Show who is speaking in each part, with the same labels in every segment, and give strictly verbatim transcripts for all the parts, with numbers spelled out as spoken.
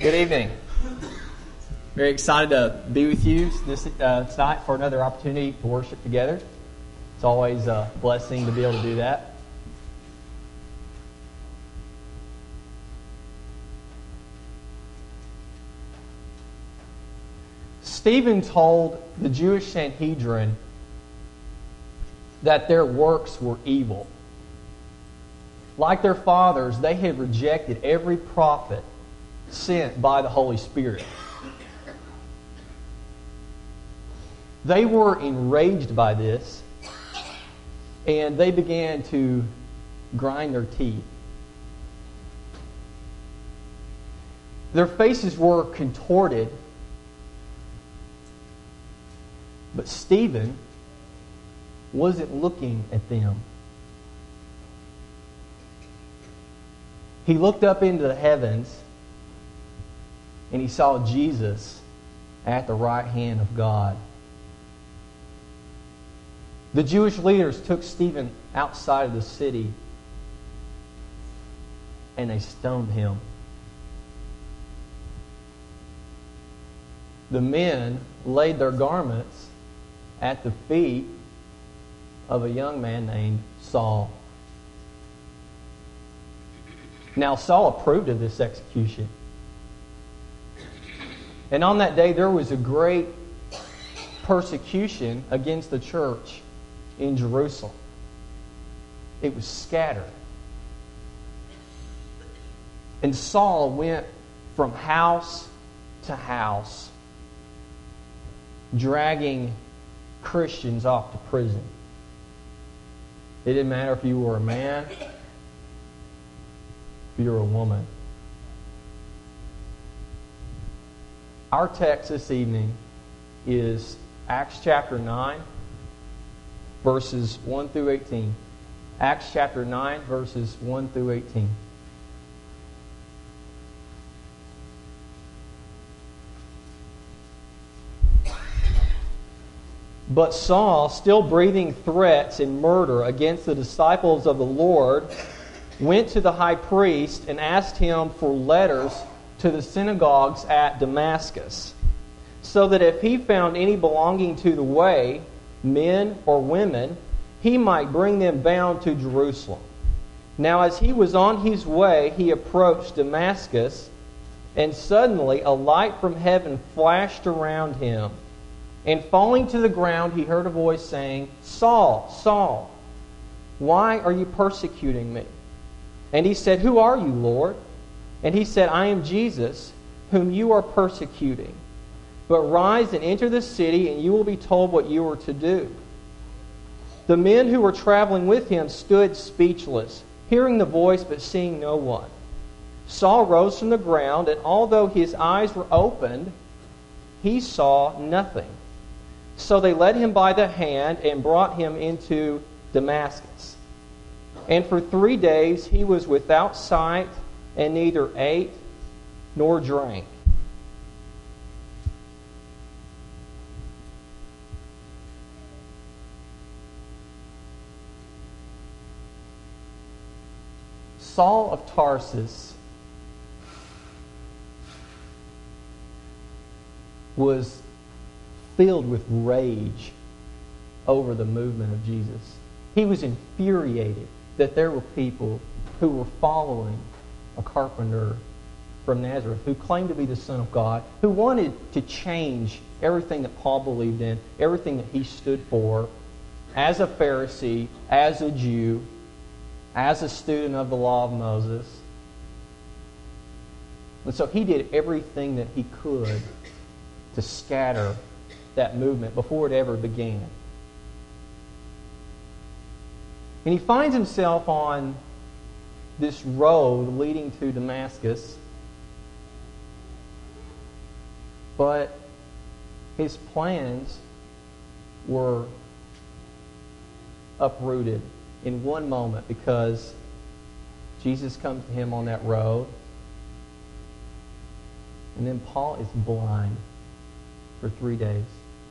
Speaker 1: Good evening. Very excited to be with you this uh, tonight for another opportunity to worship together. It's always a blessing to be able to do that. Stephen told the Jewish Sanhedrin that their works were evil. Like their fathers, they had rejected every prophet sent by the Holy Spirit. They were enraged by this, and they began to grind their teeth. Their faces were contorted, but Stephen wasn't looking at them. He looked up into the heavens, and he saw Jesus at the right hand of God. The Jewish leaders took Stephen outside of the city, and they stoned him. The men laid their garments at the feet of a young man named Saul. Now Saul approved of this execution. And on that day there was a great persecution against the church in Jerusalem. It was scattered. And Saul went from house to house, dragging Christians off to prison. It didn't matter if you were a man, if you were a woman. Our text this evening is Acts chapter nine, verses one through eighteen. Acts chapter nine, verses one through eighteen. But Saul, still breathing threats and murder against the disciples of the Lord, went to the high priest and asked him for letters to the synagogues at Damascus, so that if he found any belonging to the way, men or women, he might bring them bound to Jerusalem. Now as he was on his way, he approached Damascus, and suddenly a light from heaven flashed around him. And falling to the ground, he heard a voice saying, "Saul, Saul, why are you persecuting me?" And he said, "Who are you, Lord?" And he said, "I am Jesus, whom you are persecuting. But rise and enter the city, and you will be told what you are to do." The men who were traveling with him stood speechless, hearing the voice but seeing no one. Saul rose from the ground, and although his eyes were opened, he saw nothing. So they led him by the hand and brought him into Damascus. And for three days he was without sight, and neither ate nor drank. Saul of Tarsus was filled with rage over the movement of Jesus. He was infuriated that there were people who were following a carpenter from Nazareth who claimed to be the Son of God, who wanted to change everything that Paul believed in, everything that he stood for, as a Pharisee, as a Jew, as a student of the law of Moses. And so he did everything that he could to scatter that movement before it ever began. And he finds himself on this road leading to Damascus, but his plans were uprooted in one moment because Jesus comes to him on that road, and then Paul is blind for three days.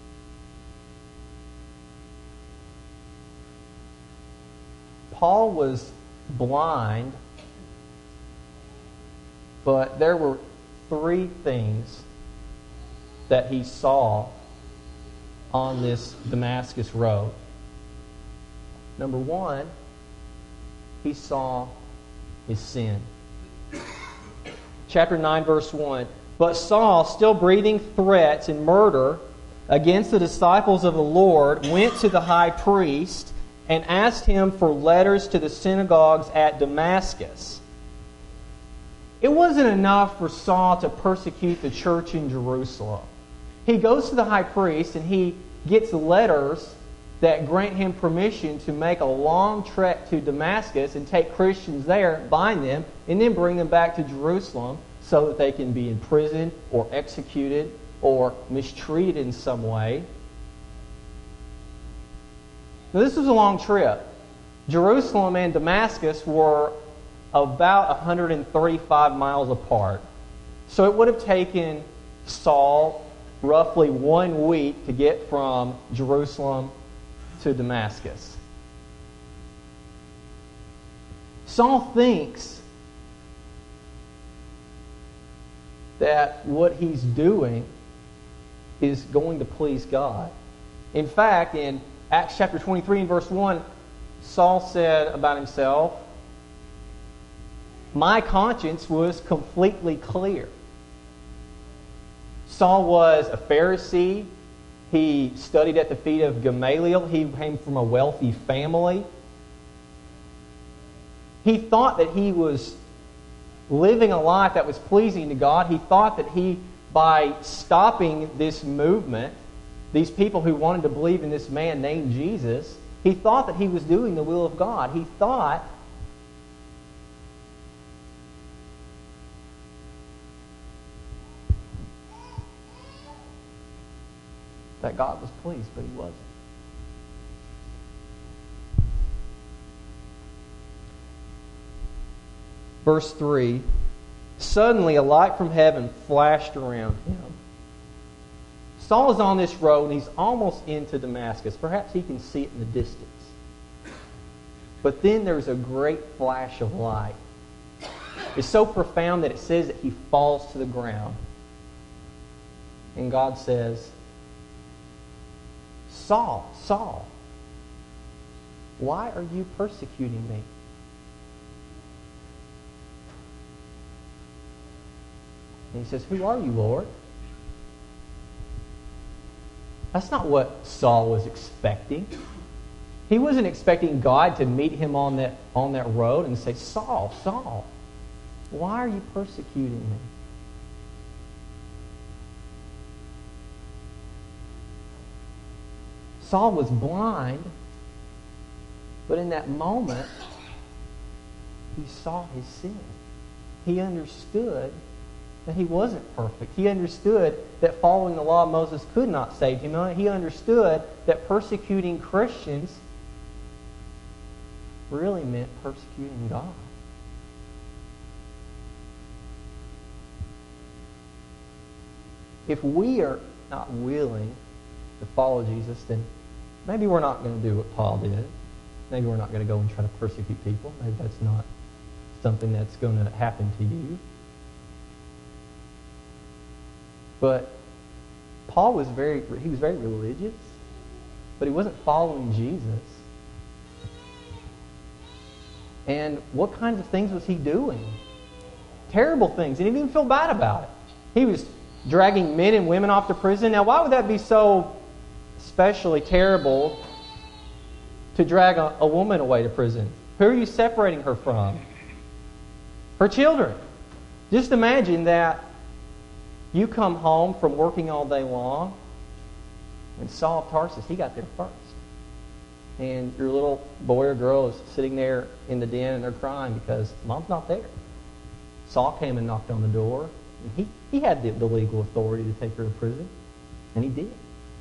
Speaker 1: Paul was blind, but there were three things that he saw on this Damascus road. Number one, he saw his sin. Chapter nine, verse one. But Saul, still breathing threats and murder against the disciples of the Lord, went to the high priest and asked him for letters to the synagogues at Damascus. It wasn't enough for Saul to persecute the church in Jerusalem. He goes to the high priest and he gets letters that grant him permission to make a long trek to Damascus and take Christians there, bind them, and then bring them back to Jerusalem so that they can be imprisoned or executed or mistreated in some way. Now, this was a long trip. Jerusalem and Damascus were about one hundred thirty-five miles apart. So it would have taken Saul roughly one week to get from Jerusalem to Damascus. Saul thinks that what he's doing is going to please God. In fact, in Acts chapter twenty-three and verse one, Saul said about himself, "My conscience was completely clear." Saul was a Pharisee. He studied at the feet of Gamaliel. He came from a wealthy family. He thought that he was living a life that was pleasing to God. He thought that he, by stopping this movement, these people who wanted to believe in this man named Jesus, he thought that he was doing the will of God. He thought that God was pleased, but he wasn't. Verse three, suddenly a light from heaven flashed around him. Saul is on this road and he's almost into Damascus. Perhaps he can see it in the distance. But then there's a great flash of light. It's so profound that it says that he falls to the ground. And God says, Saul, Saul, why are you persecuting me? And he says, who are you, Lord? That's not what Saul was expecting. He wasn't expecting God to meet him on that, on that road and say, Saul, Saul, why are you persecuting me? Saul was blind, but in that moment, he saw his sin. He understood that he wasn't perfect. He understood that following the law of Moses could not save him. He understood that persecuting Christians really meant persecuting God. If we are not willing to follow Jesus, then maybe we're not going to do what Paul did. Maybe we're not going to go and try to persecute people. Maybe that's not something that's going to happen to you. But Paul was very, he was very religious, but he wasn't following Jesus. And what kinds of things was he doing? Terrible things. And he didn't even feel bad about it. He was dragging men and women off to prison. Now, why would that be so especially terrible to drag a, a woman away to prison? Who are you separating her from? Her children. Just imagine that you come home from working all day long, and Saul of Tarsus, he got there first. And your little boy or girl is sitting there in the den and they're crying because mom's not there. Saul came and knocked on the door, and he, he had the, the legal authority to take her to prison, and he did.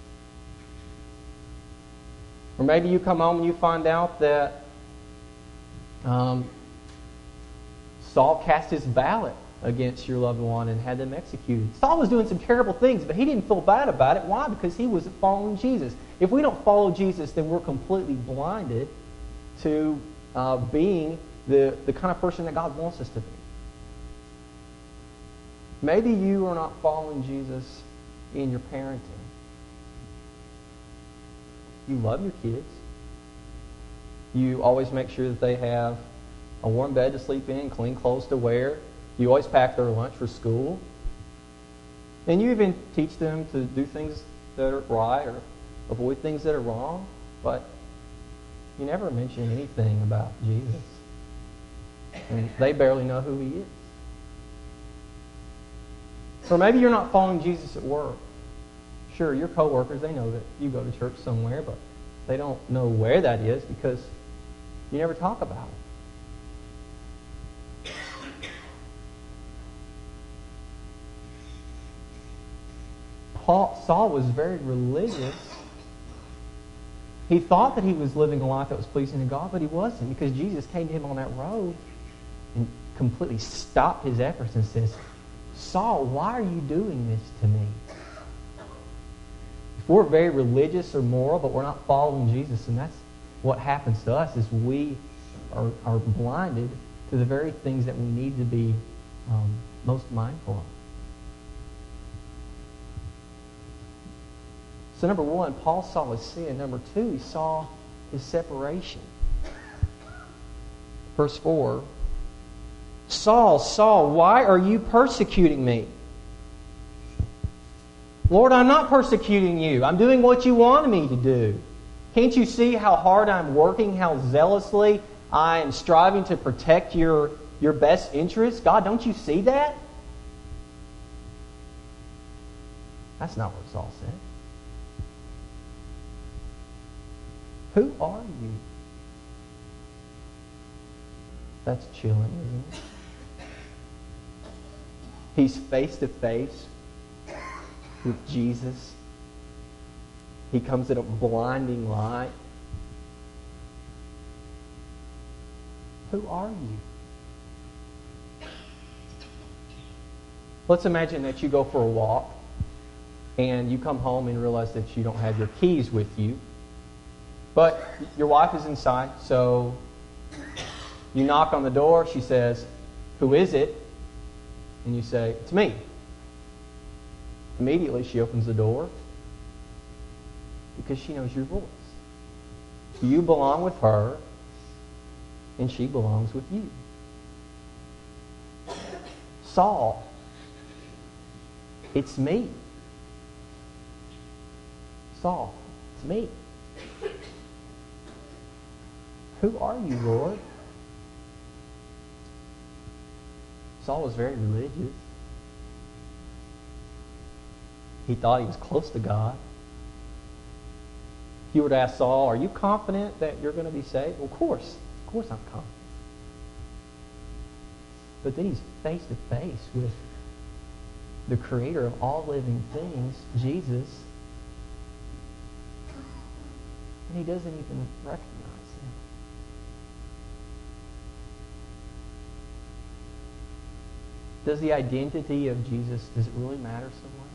Speaker 1: Or maybe you come home and you find out that um, Saul cast his ballot against your loved one and had them executed. Saul was doing some terrible things, but he didn't feel bad about it. Why? Because he wasn't following Jesus. If we don't follow Jesus, then we're completely blinded to uh, being the, the kind of person that God wants us to be. Maybe you are not following Jesus in your parenting. You love your kids. You always make sure that they have a warm bed to sleep in, clean clothes to wear. You always pack their lunch for school. And you even teach them to do things that are right or avoid things that are wrong. But you never mention anything about Jesus. And they barely know who he is. Or maybe you're not following Jesus at work. Sure, your coworkers, they know that you go to church somewhere, but they don't know where that is because you never talk about it. Paul, Saul was very religious. He thought that he was living a life that was pleasing to God, but he wasn't, because Jesus came to him on that road and completely stopped his efforts and says, Saul, why are you doing this to me? If we're very religious or moral, but we're not following Jesus, and that's what happens to us, is we are, are blinded to the very things that we need to be um, most mindful of. So number one, Paul saw his sin. Number two, he saw his separation. Verse four, Saul, Saul, why are you persecuting me? Lord, I'm not persecuting you. I'm doing what you wanted me to do. Can't you see how hard I'm working, how zealously I am striving to protect your, your best interests? God, don't you see that? That's not what Saul said. Who are you? That's chilling, isn't it? He's face to face with Jesus. He comes in a blinding light. Who are you? Let's imagine that you go for a walk and you come home and realize that you don't have your keys with you. But your wife is inside, so you knock on the door. She says, "Who is it?" And you say, "It's me." Immediately she opens the door because she knows your voice. You belong with her, and she belongs with you. Saul, it's me. Saul, it's me. Who are you, Lord? Saul was very religious. He thought he was close to God. If you were to ask Saul, are you confident that you're going to be saved? Well, of course. Of course I'm confident. But then he's face to face with the creator of all living things, Jesus, and he doesn't even recognize him. Does the identity of Jesus, does it really matter so much?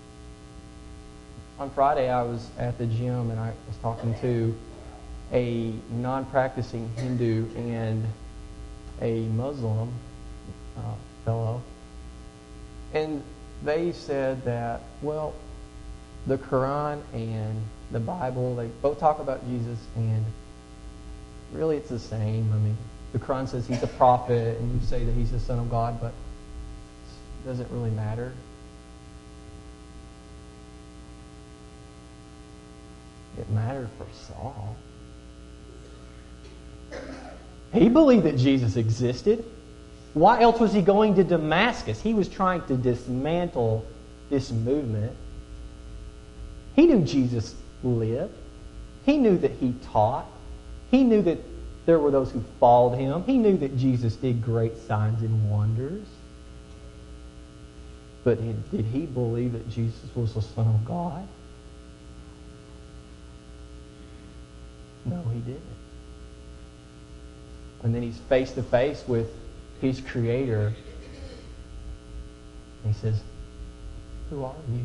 Speaker 1: On Friday, I was at the gym and I was talking to a non-practicing Hindu and a Muslim uh, fellow. And they said that, well, the Quran and the Bible, they both talk about Jesus, and really it's the same. I mean, the Quran says he's a prophet, and you say that he's the Son of God, but it doesn't really matter. It mattered for Saul. He believed that Jesus existed. Why else was he going to Damascus? He was trying to dismantle this movement. He knew Jesus lived. He knew that he taught. He knew that there were those who followed him. He knew that Jesus did great signs and wonders. But did he believe that Jesus was the Son of God? No, he didn't. And then he's face to face with his Creator. And he says, "Who are you?"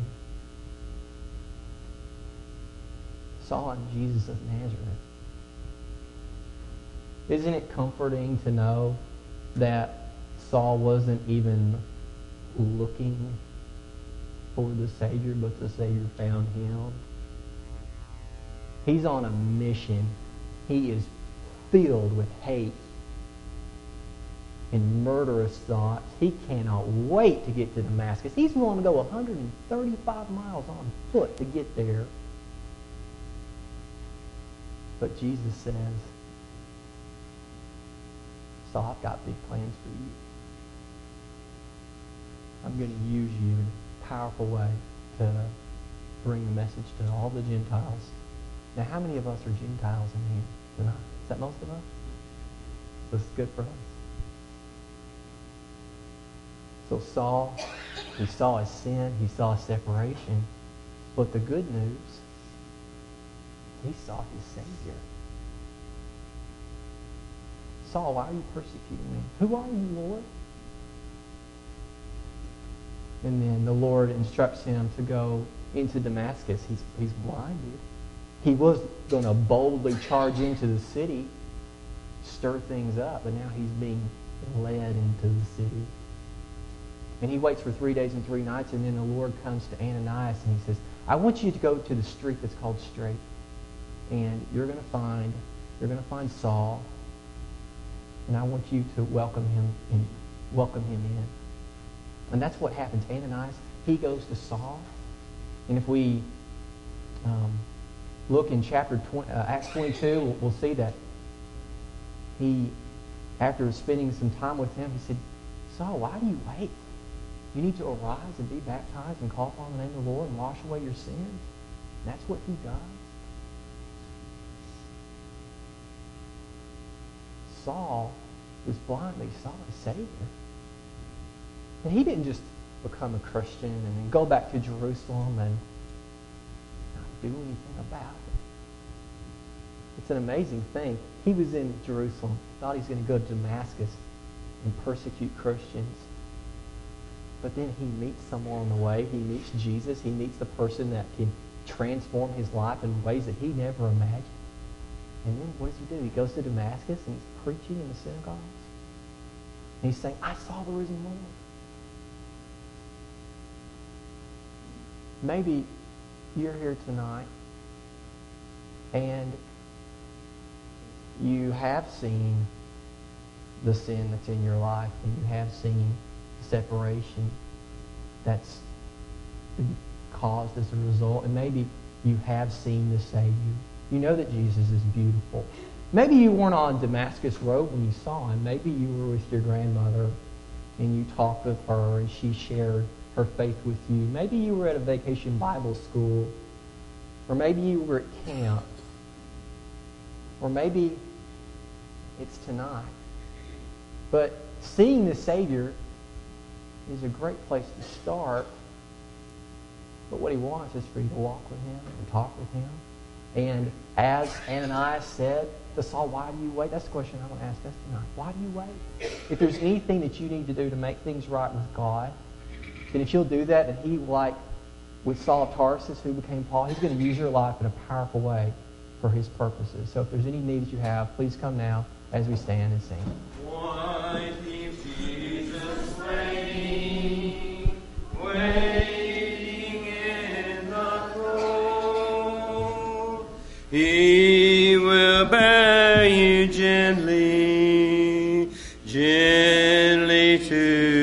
Speaker 1: Saul and Jesus of Nazareth. Isn't it comforting to know that Saul wasn't even looking for the Savior, but the Savior found him. He's on a mission. He is filled with hate and murderous thoughts. He cannot wait to get to Damascus. He's willing to go one hundred thirty-five miles on foot to get there. But Jesus says, Saul, I've got big plans for you. I'm going to use you in a powerful way to bring the message to all the Gentiles. Now, how many of us are Gentiles in here tonight? Is that most of us? So it's good for us. So Saul, he saw his sin, he saw his separation. But the good news, he saw his Savior. Saul, why are you persecuting me? Who are you, Lord? And then the Lord instructs him to go into Damascus. He's, he's blinded. He was going to boldly charge into the city, stir things up, but now he's being led into the city. And he waits for three days and three nights, and then the Lord comes to Ananias and he says, I want you to go to the street that's called Straight, and you're going to find you're going to find Saul, and I want you to welcome him and welcome him in. And that's what happens. Ananias, he goes to Saul, and if we um, look in chapter twenty, uh, Acts twenty-two, we'll, we'll see that he, after spending some time with him, he said, Saul, why do you wait? You need to arise and be baptized and call upon the name of the Lord and wash away your sins. And that's what he does. Saul was blind, but he saw his Savior. And he didn't just become a Christian and then go back to Jerusalem and not do anything about it. It's an amazing thing. He was in Jerusalem, thought he was going to go to Damascus and persecute Christians. But then he meets someone on the way. He meets Jesus. He meets the person that can transform his life in ways that he never imagined. And then what does he do? He goes to Damascus and he's preaching in the synagogues. And he's saying, I saw the risen Lord. Maybe you're here tonight and you have seen the sin that's in your life, and you have seen separation that's been caused as a result, and maybe you have seen the Savior. You know that Jesus is beautiful. Maybe you weren't on Damascus Road when you saw him. Maybe you were with your grandmother and you talked with her and she shared her faith with you. Maybe you were at a vacation Bible school, or maybe you were at camp, or maybe it's tonight. But seeing the Savior is a great place to start. But what he wants is for you to walk with him and talk with him. And as Ananias said to Saul, why do you wait? That's the question I want to ask us tonight. Why do you wait? If there's anything that you need to do to make things right with God, then if you'll do that, then he, like with Saul of Tarsus, who became Paul, he's going to use your life in a powerful way for his purposes. So if there's any needs you have, please come now as we stand and sing.